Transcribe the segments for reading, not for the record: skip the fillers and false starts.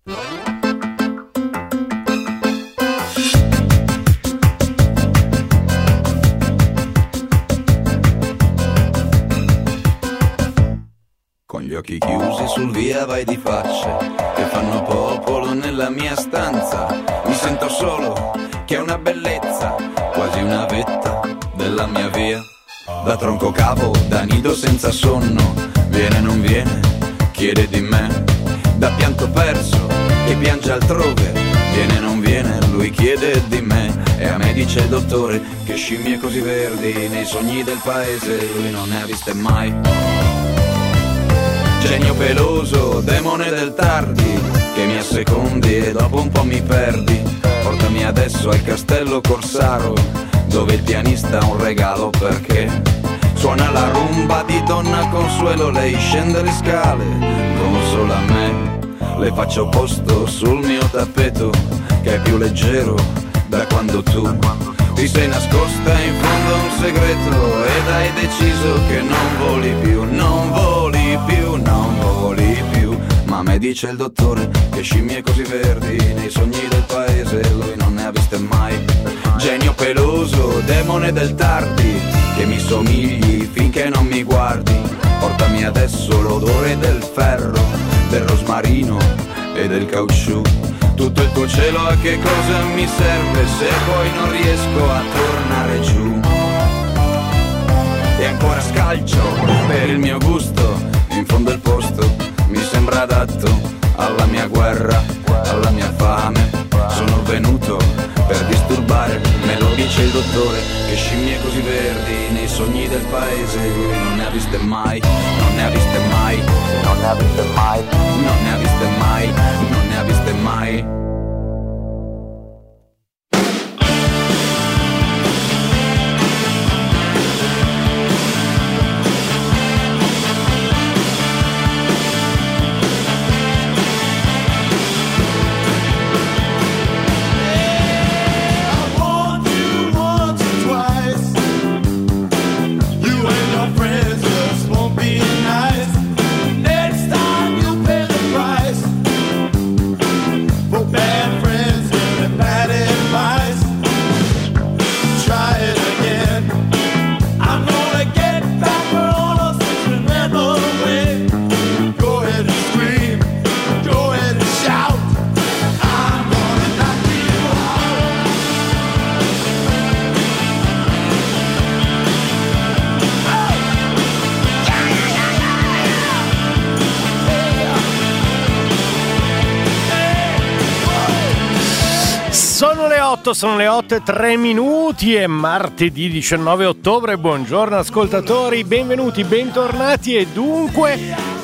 Con gli occhi chiusi sul via vai di facce che fanno popolo nella mia stanza. Mi sento solo, che è una bellezza, quasi una vetta della mia via. Da tronco cavo, da nido senza sonno, viene non viene, chiede di me. Da pianto perso, che piange altrove, viene non viene, lui chiede di me. E a me dice il dottore che scimmie così verdi nei sogni del paese lui non ne ha viste mai. Genio peloso, demone del tardi, che mi assecondi e dopo un po' mi perdi. Portami adesso al castello Corsaro, dove il pianista ha un regalo perché suona la rumba di Donna Consuelo. Lei scende le scale, consola me, le faccio posto sul mio tappeto, che è più leggero da quando tu ti sei nascosta in fondo a un segreto ed hai deciso che non voli più, non voli più, non voli più. Ma me dice il dottore che scimmie così verdi nei sogni del paese lui non ne ha viste mai. Genio peloso, demone del tardi, che mi somigli finché non mi guardi. Portami adesso l'odore del ferro, del rosmarino e del caucciù. Tutto il tuo cielo a che cosa mi serve se poi non riesco a tornare giù? E ancora scalcio per il mio gusto, in fondo il posto mi sembra adatto alla mia guerra, alla mia fame. Sono venuto per disturbare, me lo dice il dottore, che scimmie così verdi nei sogni del paese lui non ne ha viste mai, non ne ha viste mai, non ne ha viste mai, non ne ha viste mai, non ne ha viste mai. Sono le 8:03 è martedì 19 ottobre. Buongiorno ascoltatori, benvenuti, bentornati. E dunque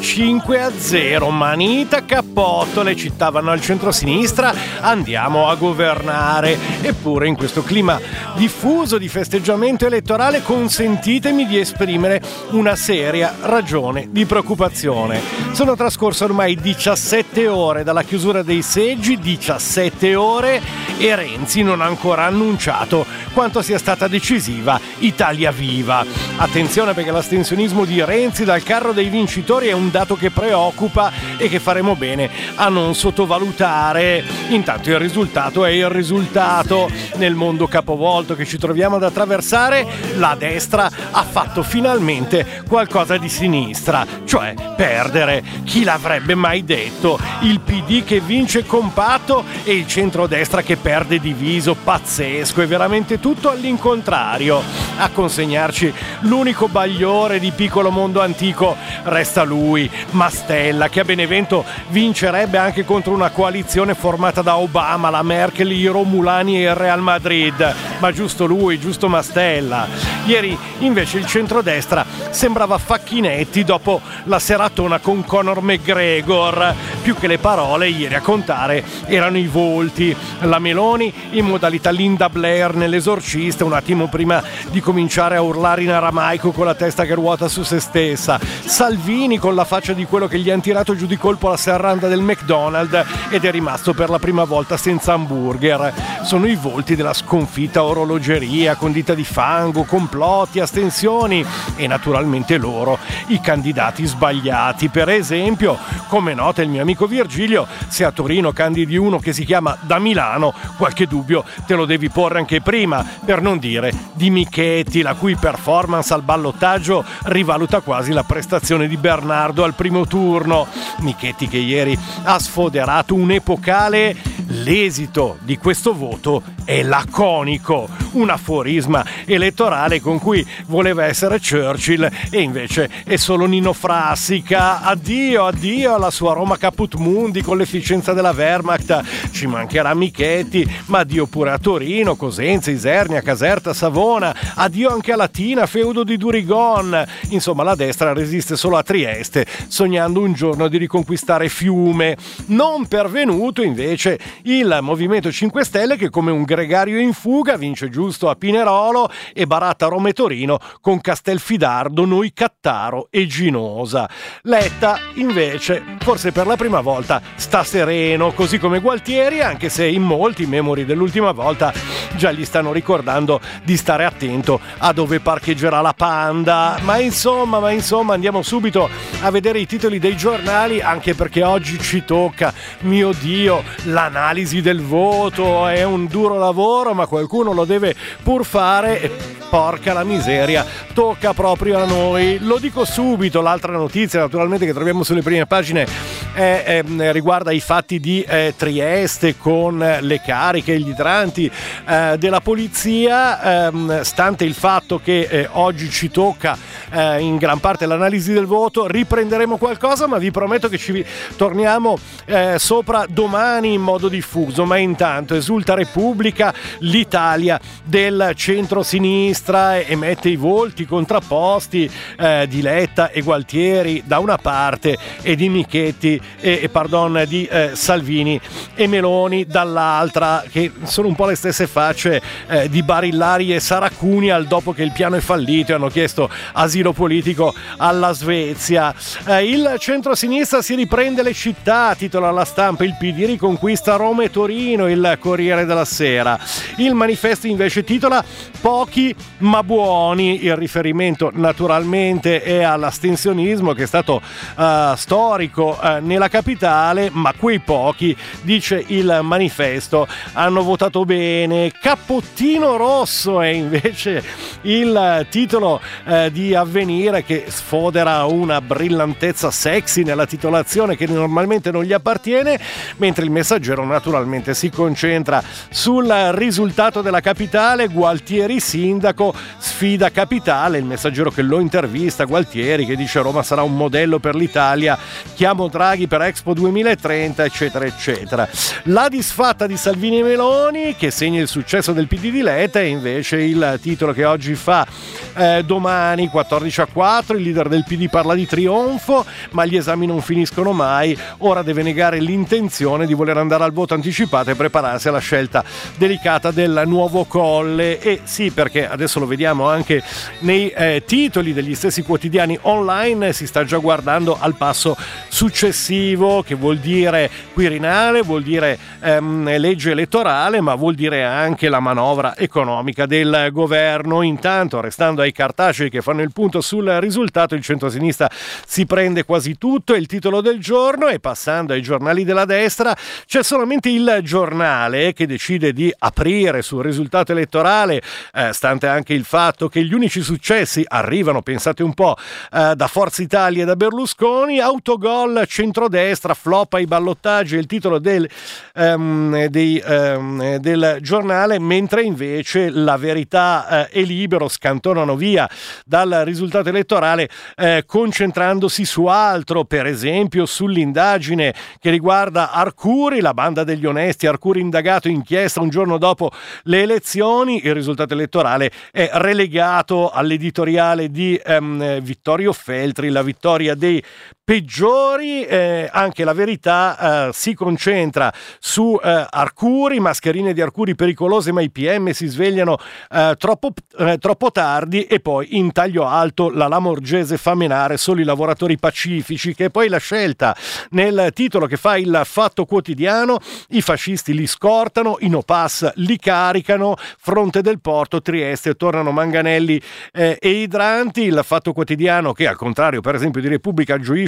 5-0, manita cappotto, le città vanno al centro-sinistra, andiamo a governare. Eppure in questo clima diffuso di festeggiamento elettorale consentitemi di esprimere una seria ragione di preoccupazione. Sono trascorse ormai 17 ore dalla chiusura dei seggi, 17 ore, e Renzi non ha ancora annunciato quanto sia stata decisiva Italia Viva. Attenzione, perché l'astensionismo di Renzi dal carro dei vincitori è un dato che preoccupa e che faremo bene a non sottovalutare. Intanto il risultato è il risultato. Nel mondo capovolto che ci troviamo ad attraversare, la destra ha fatto finalmente qualcosa di sinistra, cioè perdere. Chi l'avrebbe mai detto? Il PD che vince compatto e il centrodestra che perde diviso. Pazzesco, è veramente tutto all'incontrario. A consegnarci l'unico bagliore di piccolo mondo antico resta lui, Mastella, che a Benevento vincerebbe anche contro una coalizione formata da Obama, la Merkel, i Romulani e il Real Madrid. Ma giusto lui, giusto Mastella. Ieri invece il centrodestra sembrava Facchinetti dopo la seratona con Conor McGregor. Più che le parole, ieri a contare erano i volti. La Meloni in modalità Linda Blair nell'Esorcista, un attimo prima di cominciare a urlare in aramaico con la testa che ruota su se stessa. Salvini con la faccia di quello che gli hanno tirato giù di colpo la serranda del McDonald's ed è rimasto per la prima volta senza hamburger. Sono i volti della sconfitta orologeria con dita di fango, complotti, astensioni e naturalmente loro, i candidati sbagliati. Per esempio, come nota il mio amico amico Virgilio, se a Torino candidi uno che si chiama Da Milano, qualche dubbio te lo devi porre anche prima, per non dire di Michetti, la cui performance al ballottaggio rivaluta quasi la prestazione di Bernardo al primo turno. Michetti che ieri ha sfoderato un epocale. L'esito di questo voto è laconico, un aforisma elettorale con cui voleva essere Churchill e invece è solo Nino Frassica. Addio alla sua Roma Caput Mundi con l'efficienza della Wehrmacht, ci mancherà Michetti, ma addio pure a Torino, Cosenza, Isernia, Caserta, Savona, addio anche a Latina, feudo di Durigon. Insomma, la destra resiste solo a Trieste, sognando un giorno di riconquistare Fiume. Non pervenuto invece il Movimento 5 Stelle, che come un gregario in fuga vince giusto a Pinerolo e baratta Roma e Torino con Castelfidardo, Noicattaro e Ginosa. Letta invece, forse per la prima volta, sta sereno, così come Gualtieri, anche se in molti, memori dell'ultima volta, già gli stanno ricordando di stare attento a dove parcheggerà la Panda. Ma insomma, andiamo subito a vedere i titoli dei giornali, anche perché oggi ci tocca, mio Dio, l'analisi del voto. È un duro lavoro, ma qualcuno lo deve pur fare e porca la miseria, tocca proprio a noi. Lo dico subito, l'altra notizia naturalmente che troviamo sulle prime pagine riguarda i fatti di Trieste con le cariche e gli idranti della polizia, stante il fatto che oggi ci tocca in gran parte l'analisi del voto. Riprenderemo qualcosa, ma vi prometto che ci torniamo sopra domani in modo diffuso. Ma intanto esulta Repubblica, l'Italia del centro-sinistra emette i volti contrapposti di Letta e Gualtieri da una parte e di Michetti di Salvini e Meloni dall'altra, che sono un po' le stesse facce di Barillari e Saracunial dopo che il piano è fallito e hanno chiesto asilo politico alla Svezia. Il centro-sinistra si riprende le città, titola La Stampa. Il PD riconquista Roma e Torino, il Corriere della Sera. Il Manifesto invece titola Pochi ma buoni. Il riferimento naturalmente è all'astensionismo che è stato storico nella capitale, ma quei pochi, dice il Manifesto, hanno votato bene. Cappottino rosso è invece il titolo di Avvenire, che sfodera una brillantezza sexy nella titolazione che normalmente non gli appartiene, mentre il Messaggero naturalmente si concentra sul risultato della capitale. Gualtieri sindaco, sfida capitale. Il Messaggero che lo intervista, Gualtieri, che dice Roma sarà un modello per l'Italia, chiamo Draghi per Expo 2030, eccetera eccetera. La disfatta di Salvini e Meloni, che segna il successo del PD di Letta, è invece il titolo che oggi fa Domani, 14-4. Il leader del PD parla di trionfo, ma gli esami non finiscono mai. Ora deve negare l'intenzione di voler andare al voto anticipato e prepararsi alla scelta delicata del nuovo Colle. E sì, perché adesso lo vediamo anche nei titoli degli stessi quotidiani online, si sta già guardando al passo successivo, che vuol dire Quirinale, vuol dire legge elettorale, ma vuol dire anche la manovra economica del governo. Intanto, restando ai cartacei che fanno il punto sul risultato, il centrosinistra si prende quasi tutto, è il titolo del giorno. E passando ai giornali della destra, c'è solamente il Giornale che decide di aprire sul risultato elettorale, stante anche il fatto che gli unici successi arrivano, pensate un po', da Forza Italia e da Berlusconi. Autogol centrodestra, flop ai ballottaggi, è il titolo del Giornale, mentre invece La Verità e Libero scantonano via dal risultato elettorale, concentrandosi su altro, per esempio sull'indagine che riguarda Arcuri, la banda degli onesti. Arcuri indagato, inchiesta un giorno dopo le elezioni. Il risultato elettorale è relegato all'editoriale di Vittorio Feltri, la vittoria dei peggiori. Anche La Verità si concentra su Arcuri, mascherine di Arcuri pericolose, ma i PM si svegliano troppo tardi. E poi in taglio alto la Lamorgese fa menare solo i lavoratori pacifici, che è poi la scelta nel titolo che fa il Fatto Quotidiano. I fascisti li scortano, i no pass li caricano, fronte del porto, Trieste, tornano manganelli e idranti. Il Fatto Quotidiano che, al contrario per esempio di Repubblica, gioisce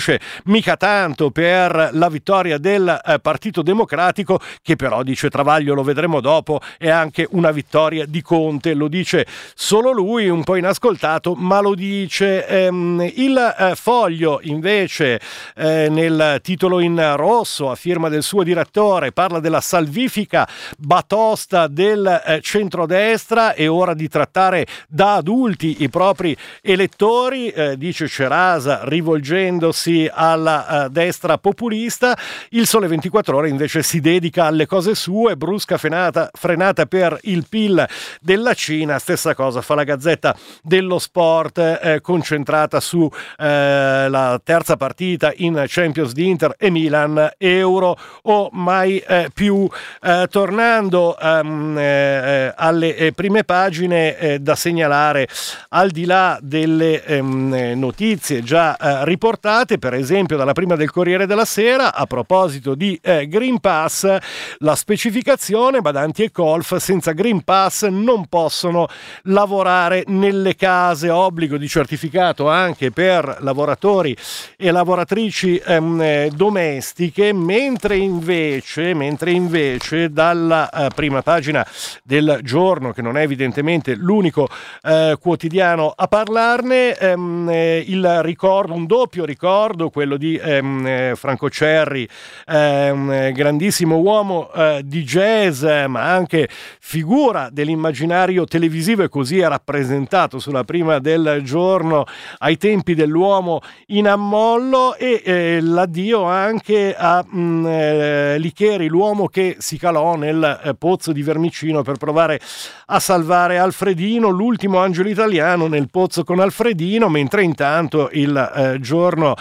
dice mica tanto per la vittoria del Partito Democratico, che però, dice Travaglio, lo vedremo dopo, è anche una vittoria di Conte. Lo dice solo lui, un po' inascoltato, ma lo dice. Il Foglio invece nel titolo in rosso a firma del suo direttore parla della salvifica batosta del centrodestra, è ora di trattare da adulti i propri elettori, dice Cerasa rivolgendosi alla destra populista. Il Sole 24 Ore invece si dedica alle cose sue, brusca frenata per il PIL della Cina, stessa cosa fa la Gazzetta dello Sport, concentrata su la terza partita in Champions di Inter e Milan, euro o mai più. Tornando alle prime pagine, da segnalare, al di là delle notizie già riportate, per esempio dalla prima del Corriere della Sera, a proposito di Green Pass, la specificazione: badanti e colf senza Green Pass non possono lavorare nelle case, obbligo di certificato anche per lavoratori e lavoratrici domestiche, mentre invece dalla prima pagina del Giorno, che non è evidentemente l'unico quotidiano a parlarne, il ricordo, un doppio ricordo, quello di Franco Cerri, grandissimo uomo di jazz, ma anche figura dell'immaginario televisivo, e così è rappresentato sulla prima del Giorno ai tempi dell'Uomo in ammollo, e l'addio anche a Licheri, l'uomo che si calò nel pozzo di Vermicino per provare a salvare Alfredino, l'ultimo angelo italiano nel pozzo con Alfredino, mentre intanto il Giorno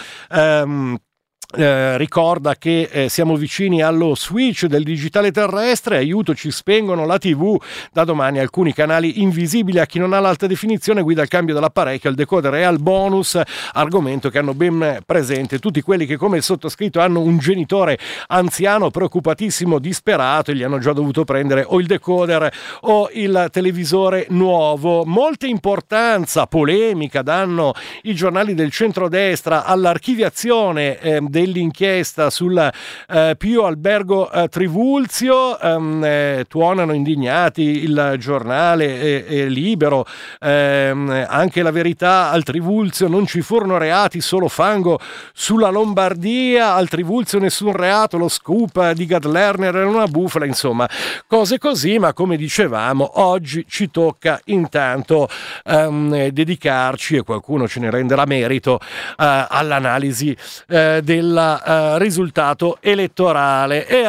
ricorda che siamo vicini allo switch del digitale terrestre, aiuto, ci spengono la TV, da domani alcuni canali invisibili a chi non ha l'alta definizione, guida il cambio dell'apparecchio, al decoder e al bonus, argomento che hanno ben presente tutti quelli che come il sottoscritto hanno un genitore anziano preoccupatissimo, disperato, e gli hanno già dovuto prendere o il decoder o il televisore nuovo. Molta importanza, polemica danno i giornali del centrodestra all'archiviazione dell'inchiesta sul Pio Albergo Trivulzio. Tuonano indignati il Giornale e Libero, anche La Verità: al Trivulzio non ci furono reati, solo fango sulla Lombardia, al Trivulzio nessun reato, lo scoop di Gad Lerner era una bufala, insomma cose così. Ma come dicevamo, oggi ci tocca intanto dedicarci, e qualcuno ce ne renderà merito, all'analisi del risultato elettorale. E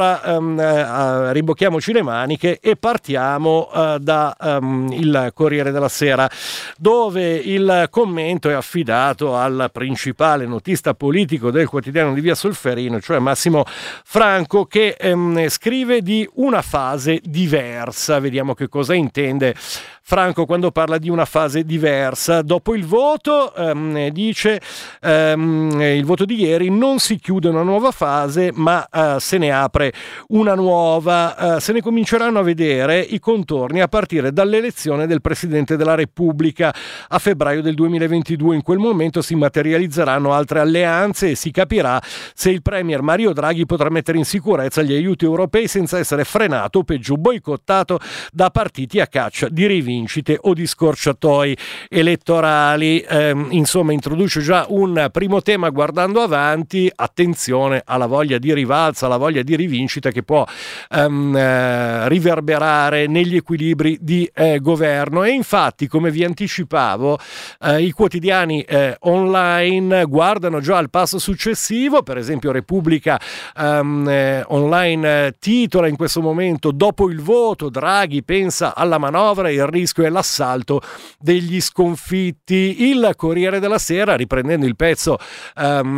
allora ribocchiamoci le maniche e partiamo da il Corriere della Sera, dove il commento è affidato al principale notista politico del quotidiano di Via Solferino, cioè Massimo Franco, che scrive di una fase diversa. Vediamo che cosa intende Franco quando parla di una fase diversa. Dopo il voto, dice, il voto di ieri, non si chiude una nuova fase, ma se ne apre una nuova. Se ne cominceranno a vedere i contorni a partire dall'elezione del Presidente della Repubblica a febbraio del 2022. In quel momento si materializzeranno altre alleanze e si capirà se il Premier Mario Draghi potrà mettere in sicurezza gli aiuti europei senza essere frenato o peggio boicottato da partiti a caccia di rivincite o di scorciatoi elettorali. Insomma, introduce già un primo tema guardando avanti: attenzione alla voglia di rivalsa, alla voglia di rivincita che può riverberare negli equilibri di governo. E infatti, come vi anticipavo, i quotidiani online guardano già al passo successivo. Per esempio Repubblica online titola in questo momento: dopo il voto Draghi pensa alla manovra, il rischio è l'assalto degli sconfitti. Il Corriere della Sera, riprendendo il pezzo che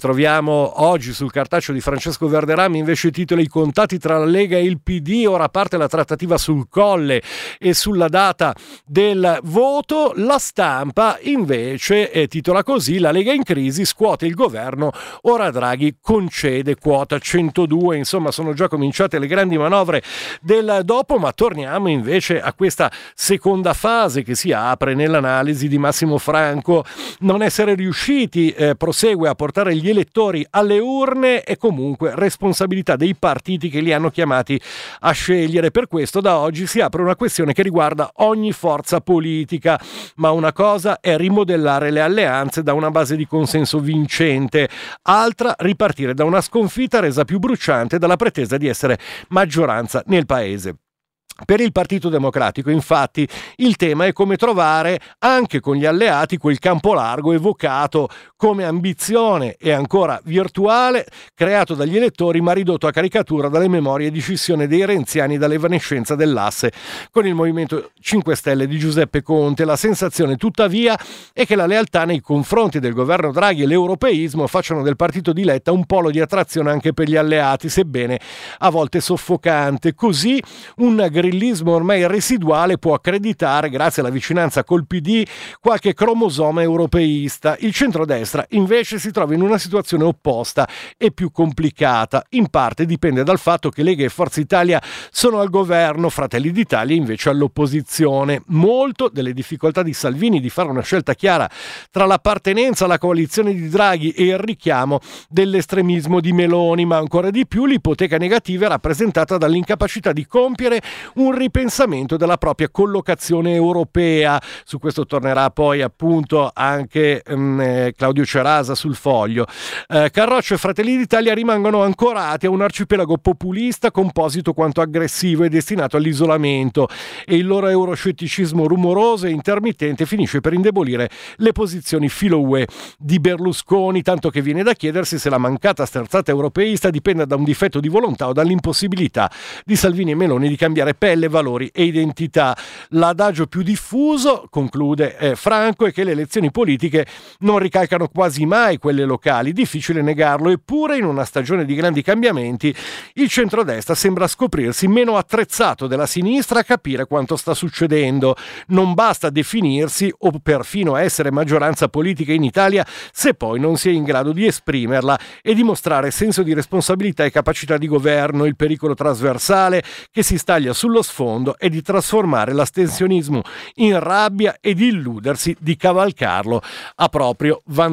troviamo oggi sul cartaceo di Francesco Verderami, invece titola: i contatti tra la Lega e il PD, ora parte la trattativa sul Colle e sulla data del voto. La Stampa invece titola così: la Lega in crisi, scuote il governo, ora Draghi concede quota 102. Insomma, sono già cominciate le grandi manovre del dopo, ma torniamo invece a questa seconda fase che si apre nell'analisi di Massimo Franco. Non essere riusciti, prosegue, a portare gli elettori alle urne è comunque responsabilità dei partiti che li hanno chiamati a scegliere. Per questo da oggi si apre una questione che riguarda ogni forza politica, ma una cosa è rimodellare le alleanze da una base di consenso vincente, altra ripartire da una sconfitta resa più bruciante dalla pretesa di essere maggioranza nel paese. Per il Partito Democratico, infatti, il tema è come trovare anche con gli alleati quel campo largo evocato come ambizione e ancora virtuale, creato dagli elettori ma ridotto a caricatura dalle memorie di scissione dei renziani dall'evanescenza dell'asse con il Movimento 5 Stelle di Giuseppe Conte. La sensazione, tuttavia, è che la lealtà nei confronti del governo Draghi e l'europeismo facciano del partito di Letta un polo di attrazione anche per gli alleati, sebbene a volte soffocante. Così un grillismo ormai residuale può accreditare, grazie alla vicinanza col PD, qualche cromosoma europeista. Il centrodestra invece si trova in una situazione opposta e più complicata. In parte dipende dal fatto che Lega e Forza Italia sono al governo, Fratelli d'Italia invece all'opposizione. Molto delle difficoltà di Salvini di fare una scelta chiara tra l'appartenenza alla coalizione di Draghi e il richiamo dell'estremismo di Meloni, ma ancora di più l'ipoteca negativa è rappresentata dall'incapacità di compiere un ripensamento della propria collocazione europea. Su questo tornerà poi appunto anche Claudio Cerasa sul Foglio. Carroccio e Fratelli d'Italia rimangono ancorati a un arcipelago populista, composito quanto aggressivo e destinato all'isolamento, e il loro euroscetticismo rumoroso e intermittente finisce per indebolire le posizioni filo-UE di Berlusconi, tanto che viene da chiedersi se la mancata sterzata europeista dipenda da un difetto di volontà o dall'impossibilità di Salvini e Meloni di cambiare pelle, valori e identità. L'adagio più diffuso, conclude Franco, è che le elezioni politiche non ricalcano quasi mai quelle locali, difficile negarlo, eppure in una stagione di grandi cambiamenti il centrodestra sembra scoprirsi meno attrezzato della sinistra a capire quanto sta succedendo. Non basta definirsi o perfino essere maggioranza politica in Italia se poi non si è in grado di esprimerla e dimostrare senso di responsabilità e capacità di governo. Il pericolo trasversale che si staglia sullo sfondo è di trasformare l'astensionismo in rabbia e di illudersi di cavalcarlo a proprio vantaggio.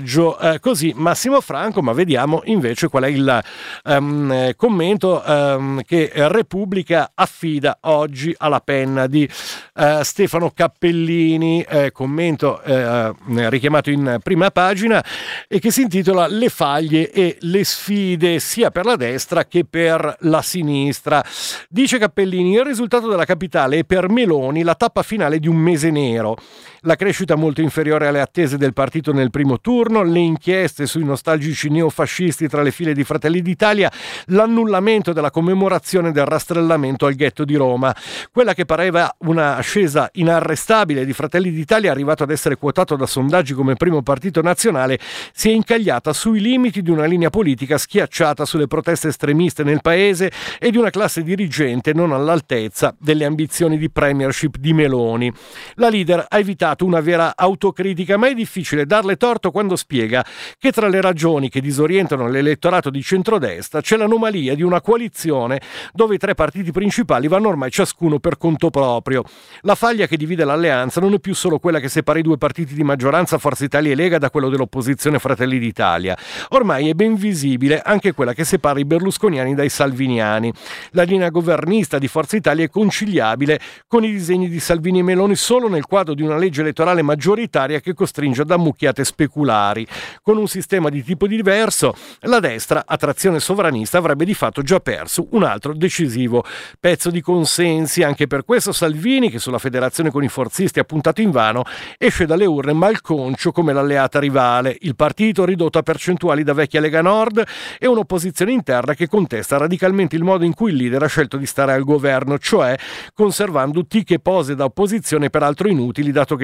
Così Massimo Franco, ma vediamo invece qual è il commento che Repubblica affida oggi alla penna di Stefano Cappellini, commento richiamato in prima pagina e che si intitola Le faglie e le sfide sia per la destra che per la sinistra. Dice Cappellini: il risultato della capitale è per Meloni la tappa finale di un mese nero. La crescita molto inferiore alle attese del partito nel primo turno, le inchieste sui nostalgici neofascisti tra le file di Fratelli d'Italia, l'annullamento della commemorazione del rastrellamento al ghetto di Roma. Quella che pareva una ascesa inarrestabile di Fratelli d'Italia, arrivato ad essere quotato da sondaggi come primo partito nazionale, si è incagliata sui limiti di una linea politica schiacciata sulle proteste estremiste nel paese e di una classe dirigente non all'altezza delle ambizioni di premiership di Meloni. La leader ha evitato una vera autocritica, ma è difficile darle torto quando spiega che tra le ragioni che disorientano l'elettorato di centrodestra c'è l'anomalia di una coalizione dove i tre partiti principali vanno ormai ciascuno per conto proprio. La faglia che divide l'alleanza non è più solo quella che separa i due partiti di maggioranza, Forza Italia e Lega, da quello dell'opposizione Fratelli d'Italia. Ormai è ben visibile anche quella che separa i berlusconiani dai salviniani. La linea governista di Forza Italia è conciliabile con i disegni di Salvini e Meloni solo nel quadro di una legge elettorale maggioritaria che costringe ad ammucchiate speculari. Con un sistema di tipo diverso, la destra, a trazione sovranista, avrebbe di fatto già perso un altro decisivo pezzo di consensi. Anche per questo Salvini, che sulla federazione con i forzisti ha puntato invano, esce dalle urne malconcio come l'alleata rivale. Il partito, ridotto a percentuali da vecchia Lega Nord, e un'opposizione interna che contesta radicalmente il modo in cui il leader ha scelto di stare al governo, cioè conservando tic e pose da opposizione peraltro inutili, dato che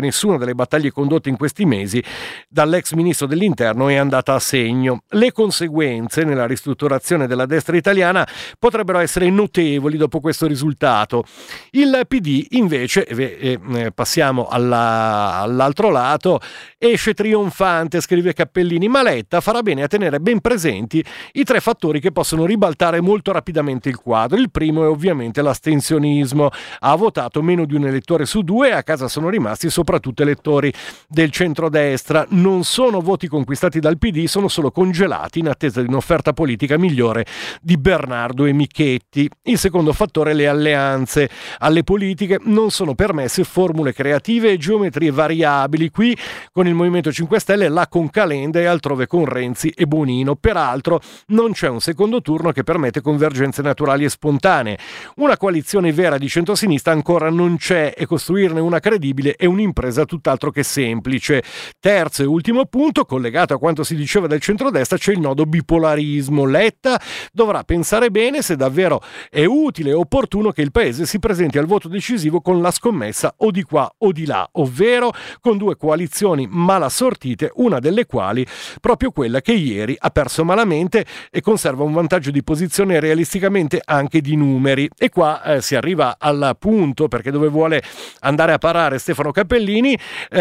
nessuna delle battaglie condotte in questi mesi dall'ex ministro dell'Interno è andata a segno. Le conseguenze nella ristrutturazione della destra italiana potrebbero essere notevoli dopo questo risultato. Il PD invece, passiamo all'altro lato, esce trionfante, scrive Cappellini, ma Letta farà bene a tenere ben presenti i tre fattori che possono ribaltare molto rapidamente il quadro. Il primo è ovviamente l'astensionismo. Ha votato meno di un elettore su due e a casa sono rimasti soprattutto elettori del centrodestra. Non sono voti conquistati dal PD, sono solo congelati in attesa di un'offerta politica migliore di Bernardo e Michetti. Il secondo fattore è le alleanze. Alle politiche non sono permesse formule creative e geometrie variabili. Qui con il Movimento 5 Stelle, là con Calenda e altrove con Renzi e Bonino. Peraltro non c'è un secondo turno che permette convergenze naturali e spontanee. Una coalizione vera di centrosinistra ancora non c'è e costruirne una credibile è un'impresa tutt'altro che semplice. Terzo e ultimo punto, collegato a quanto si diceva del centrodestra, c'è il nodo bipolarismo. Letta dovrà pensare bene se davvero è utile e opportuno che il paese si presenti al voto decisivo con la scommessa o di qua o di là, ovvero con due coalizioni mal assortite, una delle quali proprio quella che ieri ha perso malamente e conserva un vantaggio di posizione realisticamente anche di numeri. E qua si arriva al punto, perché dove vuole andare a parare Stefano Cappellini,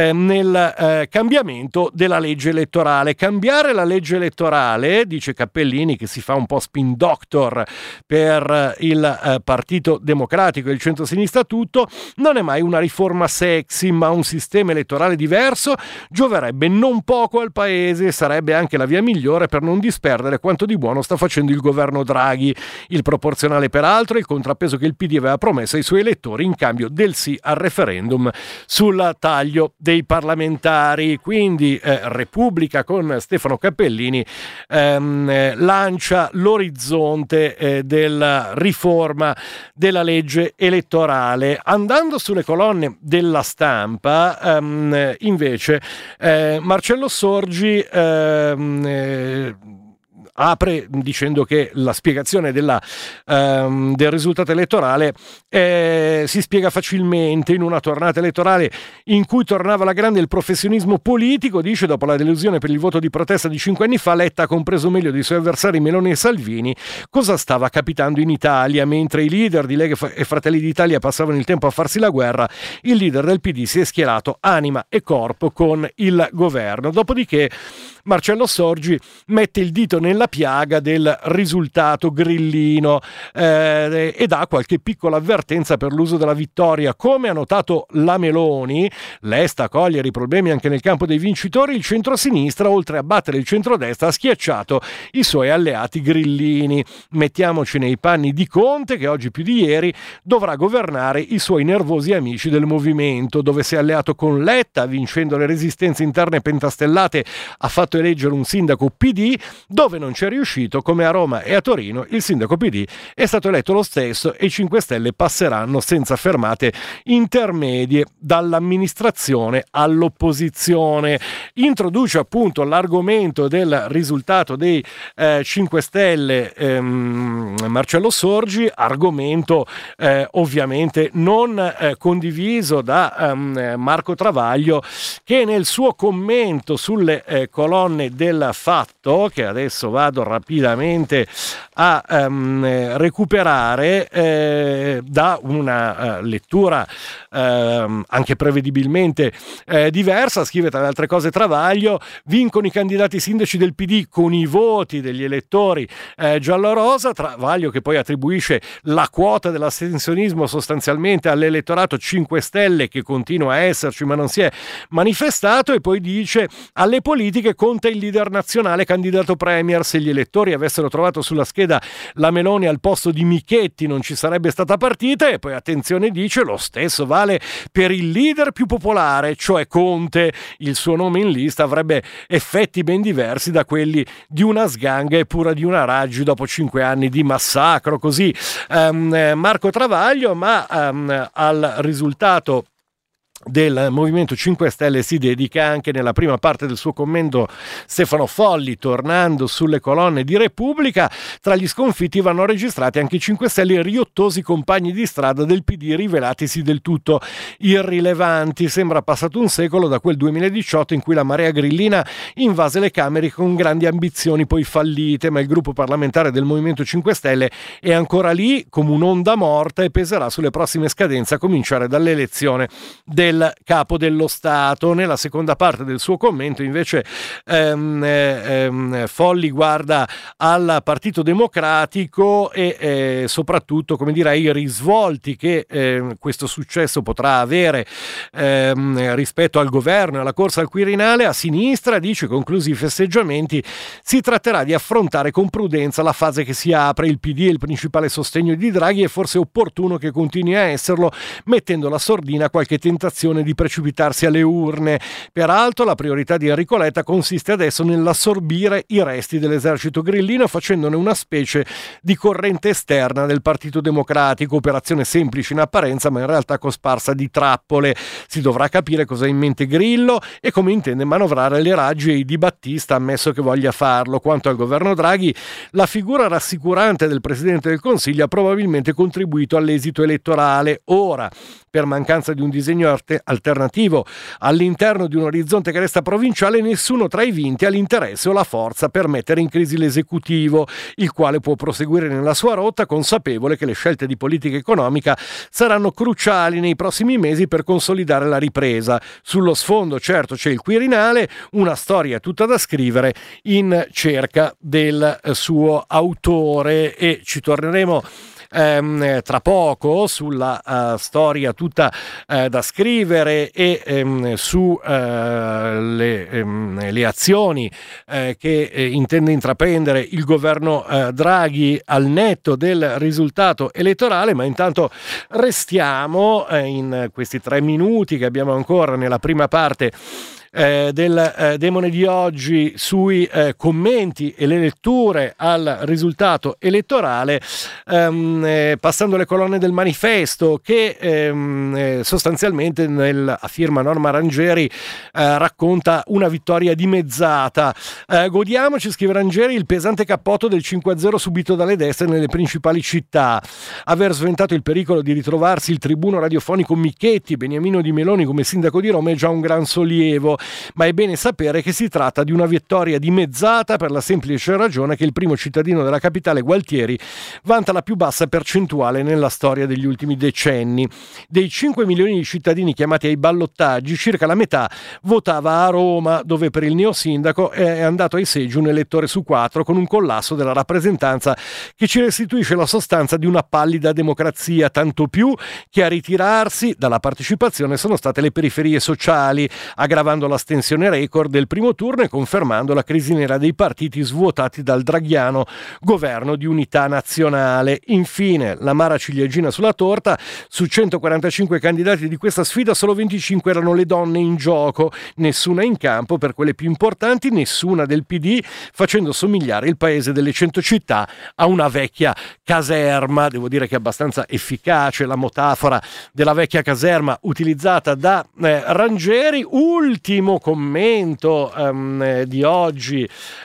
nel cambiamento della legge elettorale. Cambiare la legge elettorale, dice Cappellini, che si fa un po' spin doctor per il Partito Democratico e il centrosinistra tutto, non è mai una riforma sexy, ma un sistema elettorale diverso gioverebbe non poco al paese e sarebbe anche la via migliore per non disperdere quanto di buono sta facendo il governo Draghi. Il proporzionale, peraltro, è il contrappeso che il PD aveva promesso ai suoi elettori in cambio del sì al referendum sul taglio dei parlamentari. Quindi Repubblica con Stefano Cappellini lancia l'orizzonte della riforma della legge elettorale. Andando sulle colonne della Stampa, invece Marcello Sorgi apre dicendo che la spiegazione del risultato elettorale si spiega facilmente. In una tornata elettorale in cui tornava alla grande il professionismo politico, dice, dopo la delusione per il voto di protesta di 5 anni fa, Letta ha compreso meglio dei suoi avversari Meloni e Salvini cosa stava capitando in Italia. Mentre i leader di Lega e Fratelli d'Italia passavano il tempo a farsi la guerra, il leader del PD si è schierato anima e corpo con il governo. Dopodiché Marcello Sorgi mette il dito nella piaga del risultato grillino e dà qualche piccola avvertenza per l'uso della vittoria. Come ha notato la Meloni, lesta a cogliere i problemi anche nel campo dei vincitori, il centrosinistra, oltre a battere il centrodestra, ha schiacciato i suoi alleati grillini. Mettiamoci nei panni di Conte, che oggi più di ieri dovrà governare i suoi nervosi amici del movimento, dove si è alleato con Letta, vincendo le resistenze interne pentastellate, ha fatto eleggere un sindaco PD, dove non c'è riuscito, come a Roma e a Torino, il sindaco PD è stato eletto lo stesso e i 5 Stelle passeranno senza fermate intermedie dall'amministrazione all'opposizione. Introduce appunto l'argomento del risultato dei 5 Stelle Marcello Sorgi, argomento ovviamente non condiviso da Marco Travaglio, che nel suo commento sulle colonne del Fatto, che adesso vado rapidamente a recuperare, da una lettura anche prevedibilmente diversa. Scrive, tra le altre cose, Travaglio: vincono i candidati sindaci del PD con i voti degli elettori giallorosa. Travaglio che poi attribuisce la quota dell'astensionismo sostanzialmente all'elettorato 5 Stelle, che continua a esserci ma non si è manifestato, e poi dice: alle politiche conta il leader nazionale candidato premier. Se gli elettori avessero trovato sulla scheda la Meloni al posto di Michetti non ci sarebbe stata partita. E poi, attenzione, dice, lo stesso vale per il leader più popolare, cioè Conte. Il suo nome in lista avrebbe effetti ben diversi da quelli di una Sganga e pure di una Raggi dopo 5 anni di massacro. Così Marco Travaglio, ma al risultato del Movimento 5 Stelle si dedica. Anche nella prima parte del suo commento Stefano Folli, tornando sulle colonne di Repubblica, tra gli sconfitti vanno registrati anche i 5 Stelle riottosi compagni di strada del PD rivelatisi del tutto irrilevanti. Sembra passato un secolo da quel 2018 in cui la marea grillina invase le Camere con grandi ambizioni poi fallite, ma il gruppo parlamentare del Movimento 5 Stelle è ancora lì come un'onda morta e peserà sulle prossime scadenze, a cominciare dall'elezione del capo dello Stato. Nella seconda parte del suo commento invece Folli guarda al Partito Democratico e soprattutto, come dire, ai risvolti che questo successo potrà avere rispetto al governo e alla corsa al Quirinale. A sinistra dice, conclusi i festeggiamenti, si tratterà di affrontare con prudenza la fase che si apre. Il PD è il principale sostegno di Draghi e forse è opportuno che continui a esserlo, mettendo la sordina a qualche tentazione di precipitarsi alle urne. Peraltro la priorità di Enrico Letta consiste adesso nell'assorbire i resti dell'esercito grillino, facendone una specie di corrente esterna del Partito Democratico, operazione semplice in apparenza ma in realtà cosparsa di trappole. Si dovrà capire cosa ha in mente Grillo e come intende manovrare le Raggi e i Di Battista, ammesso che voglia farlo. Quanto al governo Draghi, la figura rassicurante del Presidente del Consiglio ha probabilmente contribuito all'esito elettorale. Ora, per mancanza di un disegno alternativo all'interno di un orizzonte che resta provinciale, nessuno tra i vinti ha l'interesse o la forza per mettere in crisi l'esecutivo, il quale può proseguire nella sua rotta, consapevole che le scelte di politica economica saranno cruciali nei prossimi mesi per consolidare la ripresa. Sullo sfondo, certo, c'è il Quirinale, una storia tutta da scrivere in cerca del suo autore, e ci torneremo tra poco sulla storia tutta da scrivere e su le azioni che intende intraprendere il governo Draghi al netto del risultato elettorale. Ma intanto restiamo in questi 3 minuti che abbiamo ancora nella prima parte del Demone di oggi sui commenti e le letture al risultato elettorale, passando le colonne del Manifesto, che sostanzialmente a firma Norma Rangieri racconta una vittoria dimezzata. Godiamoci, scrive Rangieri, il pesante cappotto del 5-0 subito dalle destre nelle principali città. Aver sventato il pericolo di ritrovarsi il tribuno radiofonico Michetti, Beniamino Di Meloni come sindaco di Roma, è già un gran sollievo, ma è bene sapere che si tratta di una vittoria dimezzata per la semplice ragione che il primo cittadino della capitale, Gualtieri, vanta la più bassa percentuale nella storia degli ultimi decenni. Dei 5 milioni di cittadini chiamati ai ballottaggi, circa la metà votava a Roma, dove per il neosindaco è andato ai seggi un elettore su 4, con un collasso della rappresentanza che ci restituisce la sostanza di una pallida democrazia, tanto più che a ritirarsi dalla partecipazione sono state le periferie sociali, aggravando l'astensione record del primo turno e confermando la crisi nera dei partiti svuotati dal draghiano governo di unità nazionale. Infine, l'amara ciliegina sulla torta: su 145 candidati di questa sfida solo 25 erano le donne in gioco, nessuna in campo per quelle più importanti, nessuna del PD, facendo somigliare il paese delle 100 città a una vecchia caserma. Devo dire che è abbastanza efficace la metafora della vecchia caserma utilizzata da Rangieri. Ultimo commento di oggi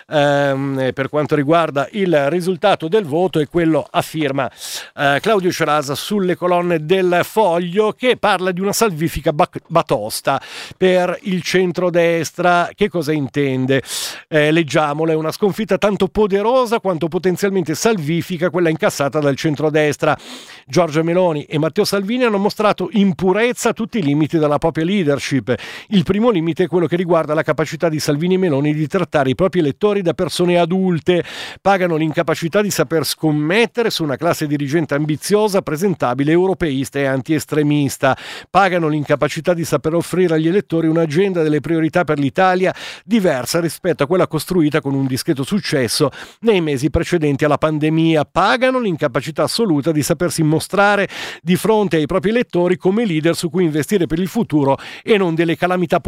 per quanto riguarda il risultato del voto è quello a firma Claudio Cerasa sulle colonne del Foglio, che parla di una salvifica batosta per il centrodestra. Che cosa intende? Leggiamolo: è una sconfitta tanto poderosa quanto potenzialmente salvifica quella incassata dal centrodestra. Giorgia Meloni e Matteo Salvini hanno mostrato in purezza tutti i limiti della propria leadership. Il primo limite è quello che riguarda la capacità di Salvini e Meloni di trattare i propri elettori da persone adulte. Pagano l'incapacità di saper scommettere su una classe dirigente ambiziosa, presentabile, europeista e antiestremista. Pagano l'incapacità di saper offrire agli elettori un'agenda delle priorità per l'Italia diversa rispetto a quella costruita con un discreto successo nei mesi precedenti alla pandemia. Pagano l'incapacità assoluta di sapersi mostrare di fronte ai propri elettori come leader su cui investire per il futuro e non delle calamità politiche da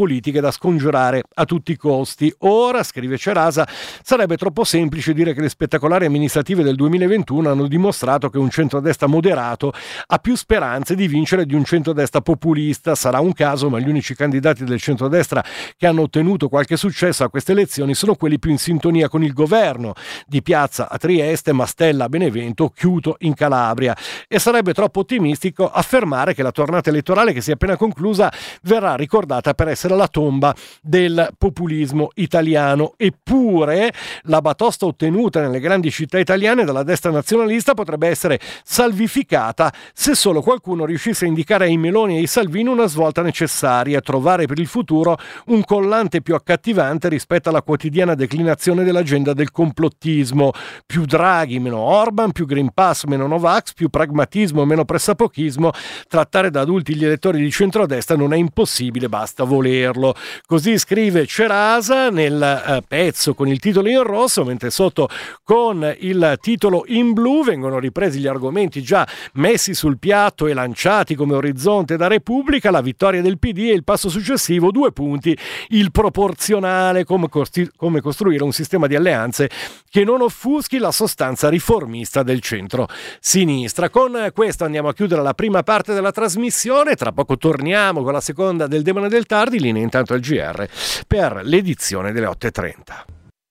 da scongiurare a tutti i costi. Ora, scrive Cerasa, sarebbe troppo semplice dire che le spettacolari amministrative del 2021 hanno dimostrato che un centrodestra moderato ha più speranze di vincere di un centrodestra populista. Sarà un caso, ma gli unici candidati del centrodestra che hanno ottenuto qualche successo a queste elezioni sono quelli più in sintonia con il governo, Di Piazza a Trieste, Mastella a Benevento, Chiuto in Calabria. E sarebbe troppo ottimistico affermare che la tornata elettorale che si è appena conclusa verrà ricordata per essere la tomba del populismo italiano. Eppure la batosta ottenuta nelle grandi città italiane dalla destra nazionalista potrebbe essere salvificata se solo qualcuno riuscisse a indicare ai Meloni e ai Salvini una svolta necessaria, trovare per il futuro un collante più accattivante rispetto alla quotidiana declinazione dell'agenda del complottismo. Più Draghi, meno Orban, più Green Pass, meno Novax, più pragmatismo, meno pressapochismo. Trattare da adulti gli elettori di centrodestra non è impossibile, basta volerlo. Così scrive Cerasa nel pezzo con il titolo in rosso, mentre sotto con il titolo in blu vengono ripresi gli argomenti già messi sul piatto e lanciati come orizzonte da Repubblica: la vittoria del PD e il passo successivo, 2 punti, il proporzionale, come costruire un sistema di alleanze che non offuschi la sostanza riformista del centro-sinistra. Con questo andiamo a chiudere la prima parte della trasmissione, tra poco torniamo con la seconda del Demone del Tardi, linea intanto al GR per l'edizione delle 8:30.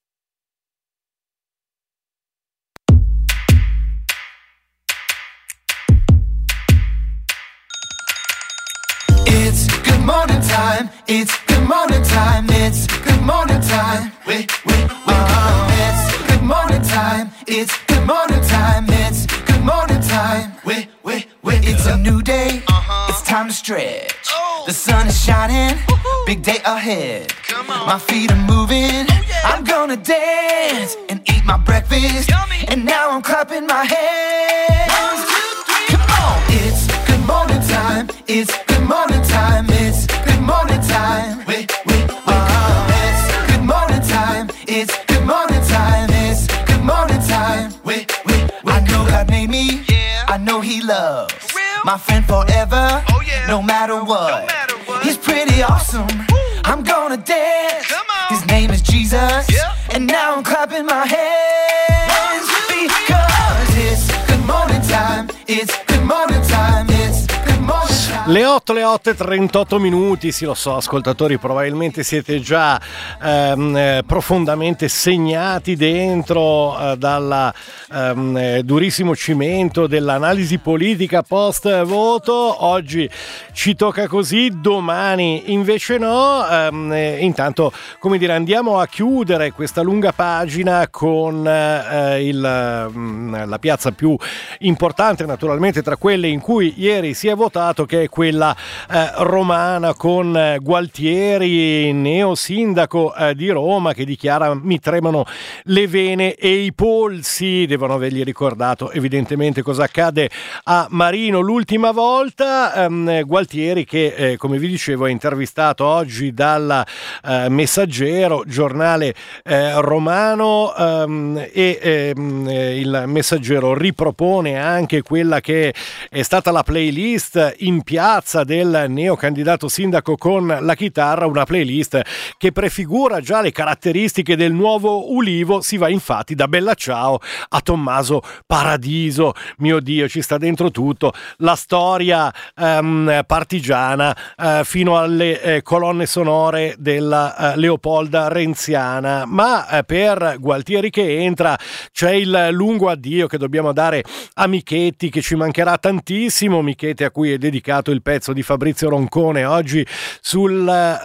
It's good morning time. It's good morning time. It's good morning time. It's good morning time. It's good morning time. It's good morning time. It's a new day. It's time to stretch. The sun is shining. Big day ahead. My feet are moving. I'm gonna dance and eat my breakfast. And now I'm clapping my hands. Come on, it's good morning time. It's good morning time. It's good morning time. It's good morning time. It's good morning time. It's good morning time. I know God made me. I know He loves my friend forever. No matter what. He's pretty awesome. I'm gonna dance. His name is Jesus. And now I'm clapping my hands because it's good morning time. It's good morning time. It's good morning time. Le 8:38 minuti, sì lo so ascoltatori, probabilmente siete già profondamente segnati dentro dal durissimo cimento dell'analisi politica post voto. Oggi ci tocca così, domani invece no. Intanto, come dire, andiamo a chiudere questa lunga pagina con la piazza più importante naturalmente tra quelle in cui ieri si è votato, che è quella romana, con Gualtieri, neo sindaco di Roma, che dichiara: mi tremano le vene e i polsi. Devono avergli ricordato evidentemente cosa accade a Marino l'ultima volta. Gualtieri che come vi dicevo è intervistato oggi dal Messaggero, giornale romano, e il Messaggero ripropone anche quella che è stata la playlist in piazza del neo candidato sindaco con la chitarra, una playlist che prefigura già le caratteristiche del nuovo Ulivo. Si va infatti da Bella Ciao a Tommaso Paradiso. Mio Dio, ci sta dentro tutto, la storia partigiana fino alle colonne sonore della Leopolda renziana. Ma per Gualtieri che entra c'è il lungo addio che dobbiamo dare a Michetti, che ci mancherà tantissimo. Michetti a cui è dedicato il pezzo di Fabrizio Roncone oggi sul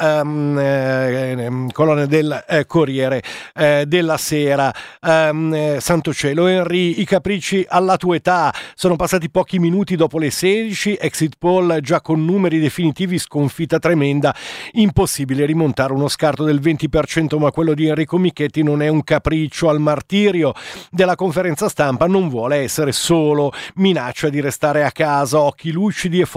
colonne del Corriere della Sera. Santo cielo, Henry, i capricci alla tua età. Sono passati pochi minuti dopo le 16, exit poll già con numeri definitivi, sconfitta tremenda, impossibile rimontare uno scarto del 20%, ma quello di Enrico Michetti non è un capriccio. Al martirio della conferenza stampa non vuole essere solo minaccia di restare a casa. Occhi lucidi e forasti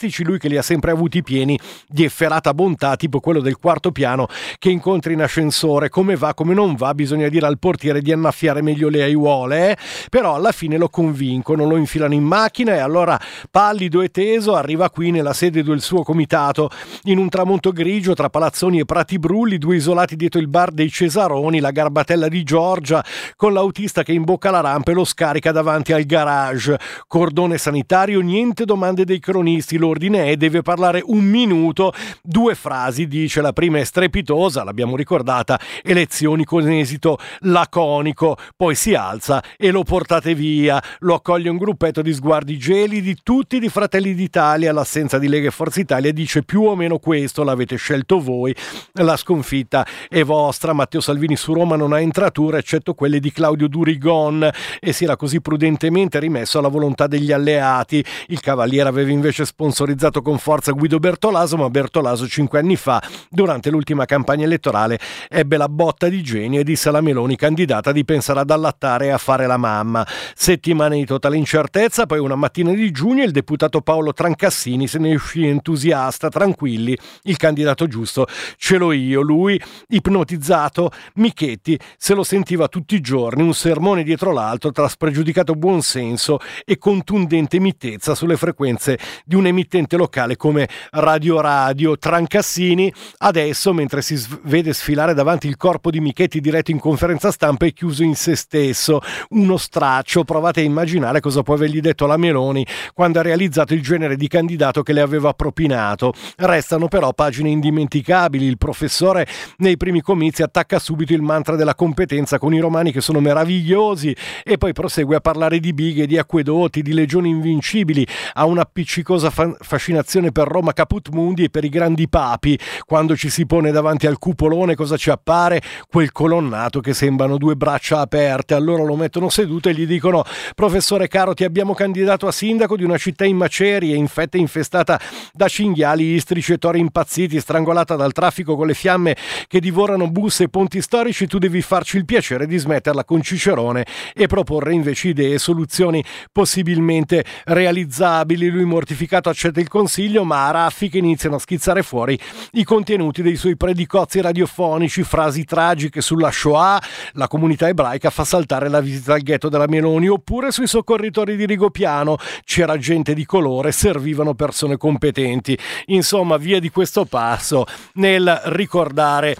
umoristici, lui che li ha sempre avuti pieni di efferata bontà, tipo quello del quarto piano che incontri in ascensore. Come va, come non va, bisogna dire al portiere di annaffiare meglio le aiuole, però alla fine lo convincono, lo infilano in macchina e allora, pallido e teso, arriva qui nella sede del suo comitato, in un tramonto grigio tra palazzoni e prati brulli, due isolati dietro il bar dei Cesaroni, la garbatella di Giorgia, con l'autista che imbocca la rampa e lo scarica davanti al garage. Cordone sanitario, niente domande dei cronisti, l'ordine è: deve parlare 1 minuto, 2 frasi, dice. La prima è strepitosa, l'abbiamo ricordata: elezioni con esito laconico. Poi si alza e lo portate via. Lo accoglie un gruppetto di sguardi gelidi, tutti di Fratelli d'Italia. L'assenza di Lega e Forza Italia dice più o meno questo: l'avete scelto voi, la sconfitta è vostra. Matteo Salvini su Roma non ha entrature eccetto quelle di Claudio Durigon e si era così prudentemente rimesso alla volontà degli alleati. Il Cavaliere aveva invece sponsorizzato con forza Guido Bertolaso, ma Bertolaso 5 anni fa, durante l'ultima campagna elettorale, ebbe la botta di genio e disse alla Meloni, candidata, di pensare ad allattare e a fare la mamma. Settimane di totale incertezza, poi una mattina di giugno il deputato Paolo Trancassini se ne uscì entusiasta: tranquilli, il candidato giusto ce l'ho io. Lui, ipnotizzato, Michetti se lo sentiva tutti i giorni, un sermone dietro l'altro tra spregiudicato buonsenso e contundente mitezza sulle frequenze di un emittente locale come Radio Trancassini adesso, mentre si vede sfilare davanti il corpo di Michetti diretto in conferenza stampa, è chiuso in se stesso, uno straccio. Provate a immaginare cosa può avergli detto la Meloni quando ha realizzato il genere di candidato che le aveva propinato. Restano però pagine indimenticabili. Il professore nei primi comizi attacca subito il mantra della competenza con i romani che sono meravigliosi e poi prosegue a parlare di bighe, di acquedotti, di legioni invincibili, ha una appiccicosa fascinazione per Roma caput mundi e per i grandi papi. Quando ci si pone davanti al cupolone cosa ci appare? Quel colonnato che sembrano 2 braccia aperte. Allora lo mettono seduto e gli dicono: professore caro, ti abbiamo candidato a sindaco di una città in macerie, infestata da cinghiali, istrici e tori impazziti, strangolata dal traffico con le fiamme che divorano bus e ponti storici. Tu devi farci il piacere di smetterla con Cicerone e proporre invece idee e soluzioni possibilmente realizzabili. Lui, mortificato, accetta il consiglio, ma a raffiche iniziano a schizzare fuori i contenuti dei suoi predicozzi radiofonici, frasi tragiche sulla Shoah, la comunità ebraica fa saltare la visita al ghetto della Meloni, oppure sui soccorritori di Rigopiano c'era gente di colore, servivano persone competenti. Insomma, via di questo passo nel ricordare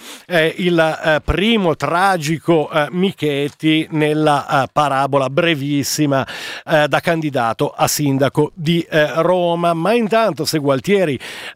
il primo tragico Michetti nella parabola brevissima da candidato a sindaco di Roma. Ma intanto, se Gualtieri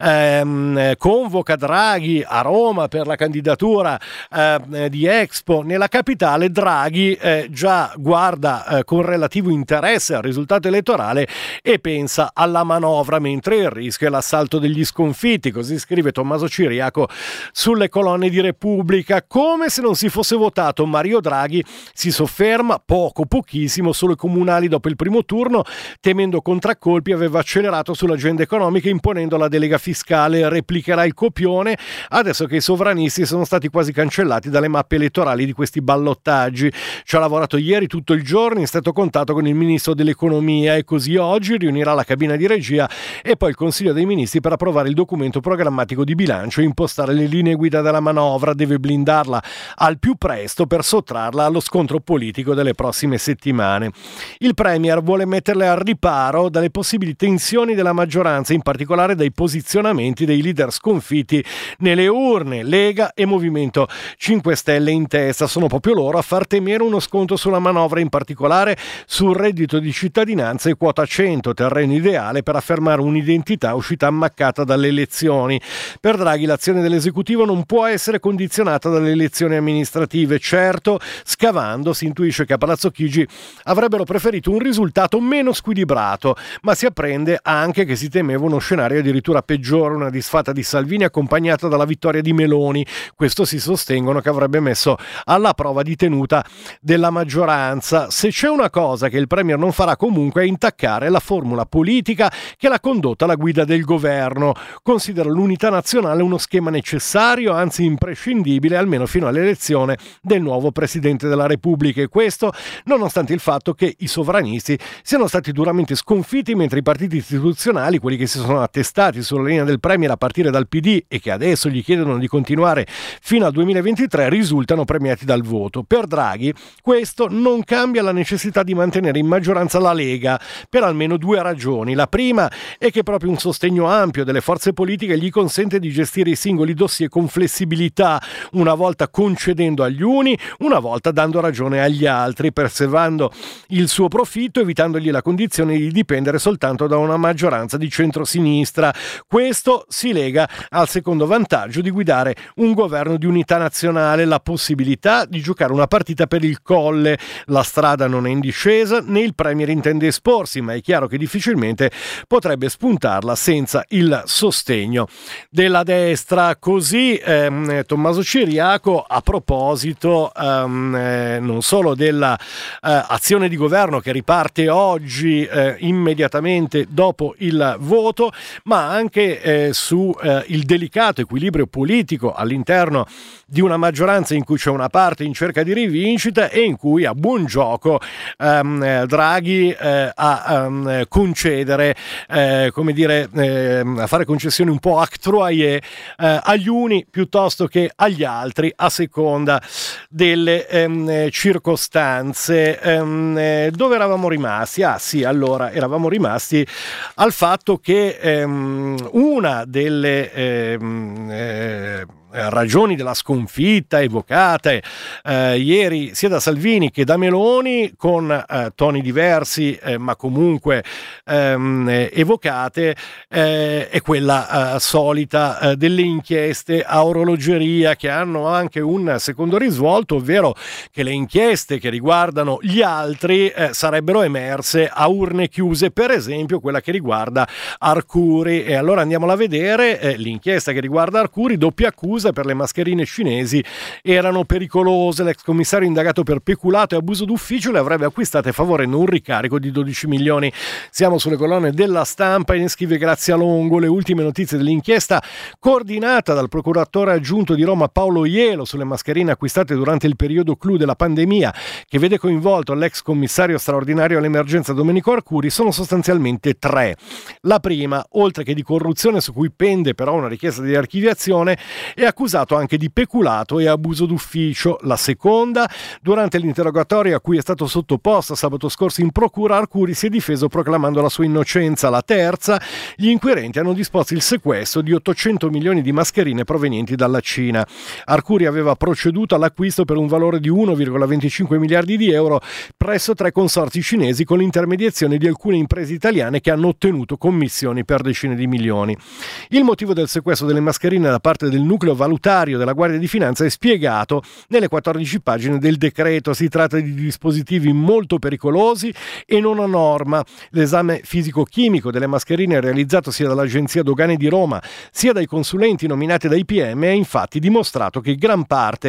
convoca Draghi a Roma per la candidatura di Expo nella capitale, Draghi già guarda con relativo interesse al risultato elettorale e pensa alla manovra, mentre il rischio è l'assalto degli sconfitti. Così scrive Tommaso Ciriaco sulle colonne di Repubblica. Come se non si fosse votato, Mario Draghi si sofferma pochissimo solo i comunali dopo il primo turno, temendo contraccolpi aveva accelerato sull'agenda economica imponendo la delega fiscale. Replicherà il copione adesso che i sovranisti sono stati quasi cancellati dalle mappe elettorali di questi ballottaggi. Ci ha lavorato ieri tutto il giorno in stretto contatto con il ministro dell'economia e così oggi riunirà la cabina di regia e poi il Consiglio dei Ministri per approvare il documento programmatico di bilancio e impostare le linee guida della manovra. Deve blindarla al più presto per sottrarla allo scontro politico delle prossime settimane. Il Premier vuole metterle al riparo dalle possibili tensioni della maggioranza, in particolare dai posizionamenti dei leader sconfitti nelle urne. Lega e Movimento 5 Stelle in testa, sono proprio loro a far temere uno sconto sulla manovra, in particolare sul reddito di cittadinanza e quota 100, terreno ideale per affermare un'identità uscita ammaccata dalle elezioni. Per Draghi l'azione dell'esecutivo non può essere condizionata dalle elezioni amministrative. Certo, scavando si intuisce che a Palazzo Chigi avrebbero preferito un risultato meno squilibrato, ma si apprende anche che si temeva uno scenario addirittura peggiore, una disfatta di Salvini accompagnata dalla vittoria di Meloni. Questo si sostengono che avrebbe messo alla prova di tenuta della maggioranza. Se c'è una cosa che il Premier non farà comunque è intaccare la formula politica che l'ha condotta alla guida del governo. Considera l'unità nazionale uno schema necessario, anzi imprescindibile, almeno fino all'elezione del nuovo Presidente della Repubblica, e questo nonostante il fatto che i sovranisti siano stati duramente sconfitti mentre i partiti istituzionali nazionali, quelli che si sono attestati sulla linea del Premier a partire dal PD e che adesso gli chiedono di continuare fino al 2023, risultano premiati dal voto. Per Draghi questo non cambia la necessità di mantenere in maggioranza la Lega per almeno due ragioni. La prima è che proprio un sostegno ampio delle forze politiche gli consente di gestire i singoli dossier con flessibilità, una volta concedendo agli uni, una volta dando ragione agli altri, preservando il suo profitto, evitandogli la condizione di dipendere soltanto da una maggioranza di centrosinistra. Questo si lega al secondo vantaggio di guidare un governo di unità nazionale, la possibilità di giocare una partita per il Colle. La strada non è in discesa, né il Premier intende esporsi, ma è chiaro che difficilmente potrebbe spuntarla senza il sostegno della destra. Così Tommaso Ciriaco, a proposito non solo della azione di governo che riparte oggi immediatamente dopo il voto, ma anche su il delicato equilibrio politico all'interno di una maggioranza in cui c'è una parte in cerca di rivincita e in cui a buon gioco Draghi a concedere, a fare concessioni un po' octroyées agli uni piuttosto che agli altri a seconda delle circostanze. Dove eravamo rimasti? Allora eravamo rimasti al fatto che una delle ragioni della sconfitta evocate ieri sia da Salvini che da Meloni, con toni diversi ma comunque evocate, è quella solita delle inchieste a orologeria, che hanno anche un secondo risvolto, ovvero che le inchieste che riguardano gli altri sarebbero emerse a urne chiuse, per esempio quella che riguarda Arcuri. E allora andiamola a vedere, l'inchiesta che riguarda Arcuri, doppia accusa per le mascherine cinesi erano pericolose. L'ex commissario indagato per peculato e abuso d'ufficio le avrebbe acquistate favorendo un ricarico di 12 milioni. Siamo sulle colonne della Stampa e ne scrive Grazia Longo le ultime notizie dell'inchiesta coordinata dal procuratore aggiunto di Roma Paolo Ielo sulle mascherine acquistate durante il periodo clou della pandemia, che vede coinvolto l'ex commissario straordinario all'emergenza Domenico Arcuri. Sono sostanzialmente tre. La prima, oltre che di corruzione su cui pende però una richiesta di archiviazione, è accusato anche di peculato e abuso d'ufficio. La seconda, durante l'interrogatorio a cui è stato sottoposto sabato scorso in procura, Arcuri si è difeso proclamando la sua innocenza. La terza, gli inquirenti hanno disposto il sequestro di 800 milioni di mascherine provenienti dalla Cina. Arcuri aveva proceduto all'acquisto per un valore di 1,25 miliardi di euro presso tre consorzi cinesi, con l'intermediazione di alcune imprese italiane che hanno ottenuto commissioni per decine di milioni. Il motivo del sequestro delle mascherine da parte del nucleo valutario della Guardia di Finanza è spiegato nelle 14 pagine del decreto. Si tratta di dispositivi molto pericolosi e non a norma. L'esame fisico-chimico delle mascherine realizzato sia dall'Agenzia Dogane di Roma sia dai consulenti nominati dai PM ha infatti dimostrato che gran parte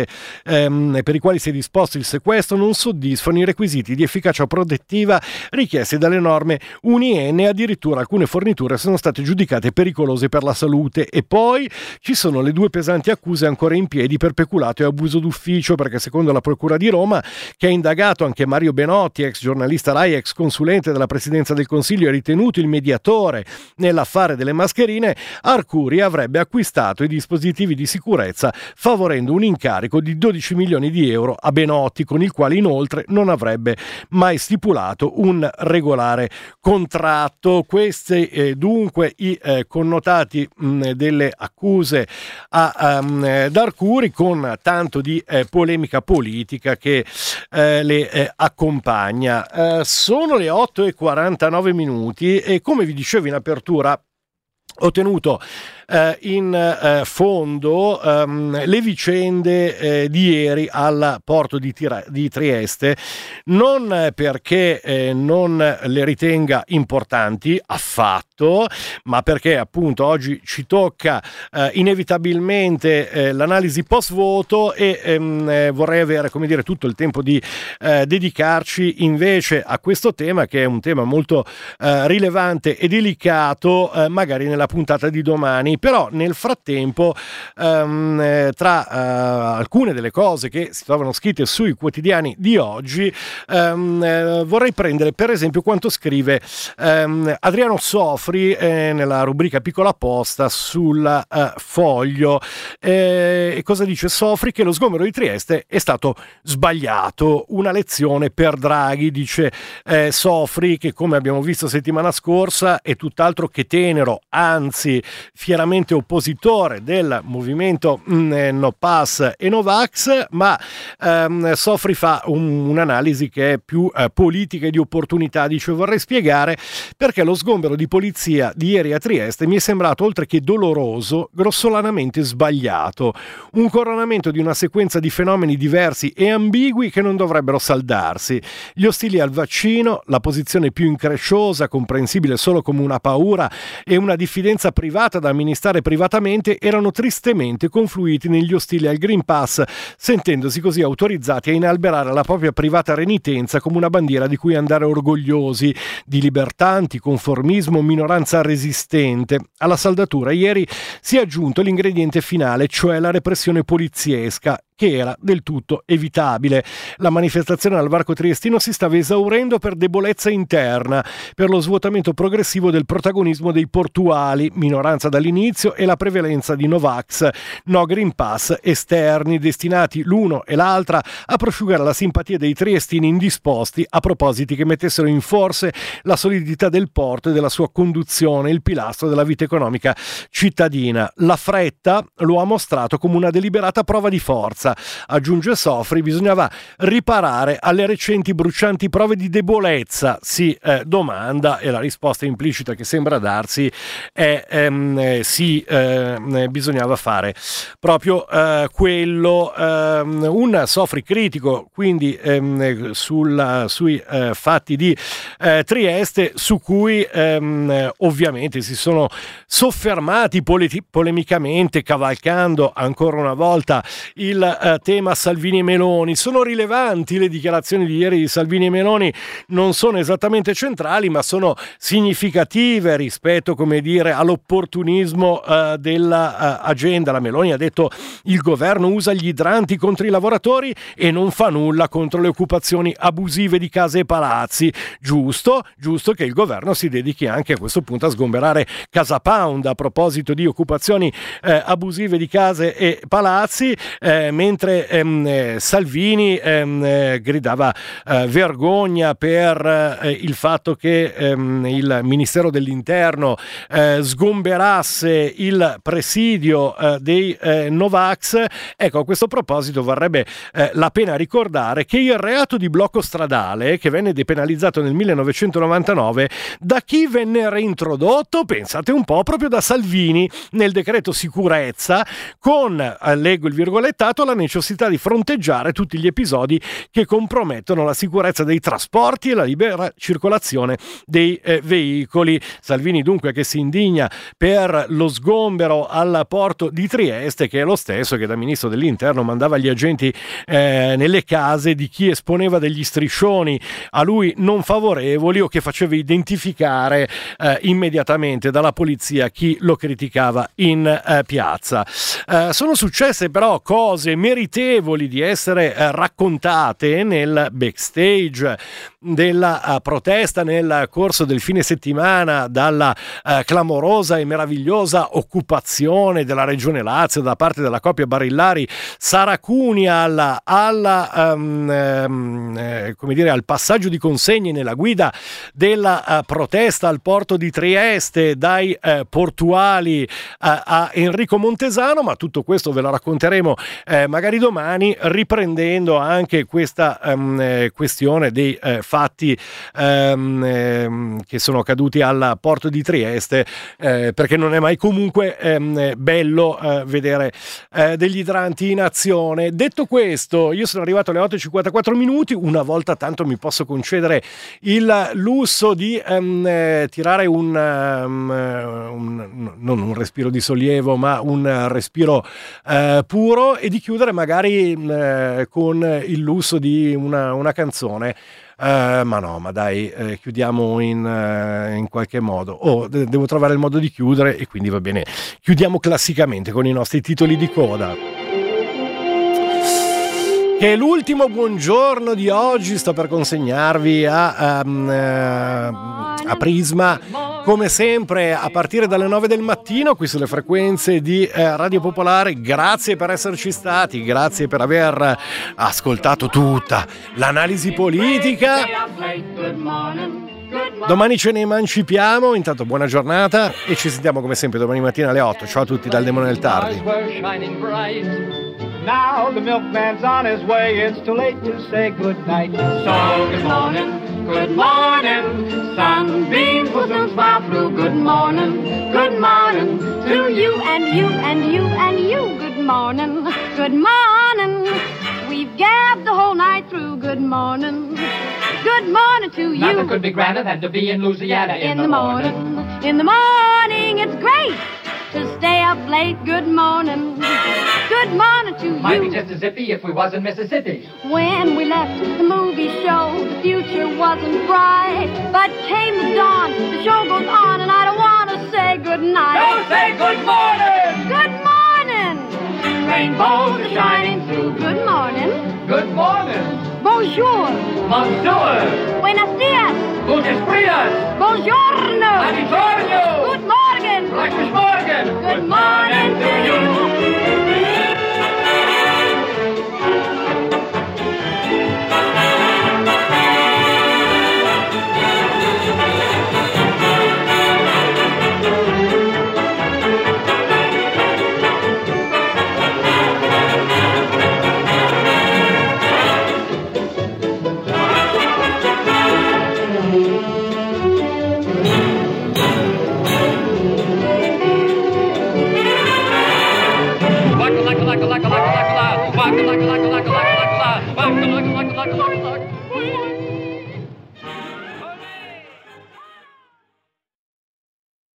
per i quali si è disposto il sequestro non soddisfano i requisiti di efficacia protettiva richiesti dalle norme UNIEN, e addirittura alcune forniture sono state giudicate pericolose per la salute. E poi ci sono le due pesanti accuse ancora in piedi per peculato e abuso d'ufficio, perché secondo la Procura di Roma, che ha indagato anche Mario Benotti, ex giornalista Rai, ex consulente della Presidenza del Consiglio e ritenuto il mediatore nell'affare delle mascherine, Arcuri avrebbe acquistato i dispositivi di sicurezza favorendo un incarico di 12 milioni di euro a Benotti, con il quale inoltre non avrebbe mai stipulato un regolare contratto. Questi dunque i connotati delle accuse ad Arcuri, con tanto di polemica politica che le accompagna. Sono le 8:49 e come vi dicevo in apertura ho tenuto in fondo le vicende di ieri al porto di Trieste, non perché non le ritenga importanti affatto, ma perché appunto oggi ci tocca inevitabilmente l'analisi post voto e vorrei avere, come dire, tutto il tempo di dedicarci invece a questo tema, che è un tema molto rilevante e delicato, magari nella puntata di domani. quotidiani, però nel frattempo tra alcune delle cose che si trovano scritte sui quotidiani di oggi vorrei prendere per esempio quanto scrive Adriano Sofri nella rubrica Piccola Posta sul Foglio. E cosa dice Sofri? Che lo sgombero di Trieste è stato sbagliato, una lezione per Draghi, dice Sofri, che come abbiamo visto settimana scorsa è tutt'altro che tenero, anzi fieramente oppositore del movimento No Pass e Novax, ma Sofri fa un'analisi che è più politica e di opportunità. Dice: vorrei spiegare perché lo sgombero di polizia di ieri a Trieste mi è sembrato, oltre che doloroso, grossolanamente sbagliato, un coronamento di una sequenza di fenomeni diversi e ambigui che non dovrebbero saldarsi. Gli ostili al vaccino, la posizione più incresciosa, comprensibile solo come una paura, e una diffidenza privata da amministrare privatamente erano tristemente confluiti negli ostili al Green Pass, sentendosi così autorizzati a inalberare la propria privata renitenza come una bandiera di cui andare orgogliosi, di libertà, anticonformismo, minoranza resistente. Alla saldatura ieri si è aggiunto l'ingrediente finale, cioè la repressione poliziesca, che era del tutto evitabile. La manifestazione al varco triestino si stava esaurendo per debolezza interna, per lo svuotamento progressivo del protagonismo dei portuali, minoranza dall'inizio, e la prevalenza di Novax, no Green Pass esterni, destinati l'uno e l'altra a prosciugare la simpatia dei triestini indisposti a propositi che mettessero in forse la solidità del porto e della sua conduzione, il pilastro della vita economica cittadina. La fretta lo ha mostrato come una deliberata prova di forza. Aggiunge Sofri, bisognava riparare alle recenti brucianti prove di debolezza, si domanda, e la risposta implicita che sembra darsi è sì, bisognava fare proprio quello. Un Sofri critico quindi sui fatti di Trieste, su cui ovviamente si sono soffermati polemicamente, cavalcando ancora una volta il tema Salvini e Meloni. Sono rilevanti le dichiarazioni di ieri di Salvini e Meloni, non sono esattamente centrali, ma sono significative rispetto, come dire, all'opportunismo dell'agenda. La Meloni ha detto: il governo usa gli idranti contro i lavoratori e non fa nulla contro le occupazioni abusive di case e palazzi. Giusto che il governo si dedichi anche a questo punto a sgomberare Casa Pound a proposito di occupazioni abusive di case e palazzi, mentre Salvini gridava vergogna per il fatto che il Ministero dell'Interno sgomberasse il presidio dei Novax. Ecco, a questo proposito varrebbe la pena ricordare che il reato di blocco stradale, che venne depenalizzato nel 1999, da chi venne reintrodotto? Pensate un po', proprio da Salvini nel decreto sicurezza, con, leggo il virgolettato, la necessità di fronteggiare tutti gli episodi che compromettono la sicurezza dei trasporti e la libera circolazione dei veicoli. Salvini dunque che si indigna per lo sgombero al porto di Trieste, che è lo stesso che da ministro dell'Interno mandava gli agenti nelle case di chi esponeva degli striscioni a lui non favorevoli, o che faceva identificare immediatamente dalla polizia chi lo criticava in piazza. Sono successe però cose meritevoli di essere raccontate nel backstage della protesta nel corso del fine settimana, dalla clamorosa e meravigliosa occupazione della Regione Lazio da parte della coppia Barillari Sara-Cunial come dire, al passaggio di consegne nella guida della protesta al porto di Trieste dai portuali a Enrico Montesano. Ma tutto questo ve lo racconteremo magari domani, riprendendo anche questa questione dei fatti che sono accaduti al porto di Trieste, perché non è mai comunque bello vedere degli idranti in azione. Detto questo, io sono arrivato alle 8:54 minuti, una volta tanto mi posso concedere il lusso di tirare non un respiro di sollievo, ma un respiro puro, e di chiudere magari con il lusso di una canzone Ma no, ma dai, chiudiamo in qualche modo. Devo trovare il modo di chiudere e quindi va bene. Chiudiamo classicamente con i nostri titoli di coda. Che è l'ultimo buongiorno di oggi, sto per consegnarvi a Prisma, come sempre a partire dalle 9 del mattino qui sulle frequenze di Radio Popolare. Grazie per esserci stati, grazie per aver ascoltato tutta l'analisi politica. Domani ce ne emancipiamo, intanto buona giornata e ci sentiamo come sempre domani mattina alle 8. Ciao a tutti dal Demone del Tardi. Now the milkman's on his way, it's too late to say goodnight. So good morning, sunbeams will soon smile through. Good morning to you and you and you and you. Good morning, we've gabbed the whole night through. Good morning to you. Nothing could be grander than to be in Louisiana in the morning. In the morning, it's great to stay up late. Good morning to you. Might be just as zippy if we was in Mississippi. When we left the movie show, the future wasn't bright, but came the dawn, the show goes on, and I don't want to say goodnight. Don't say good morning! Good morning! Rainbows are shining through. Good morning. Good morning! Bonjour! Bonjour! Buenos dias! Gutes Frias! Buongiorno! Buongiorno! Good morning! Gleiches Morgen! Good morning to you! Like.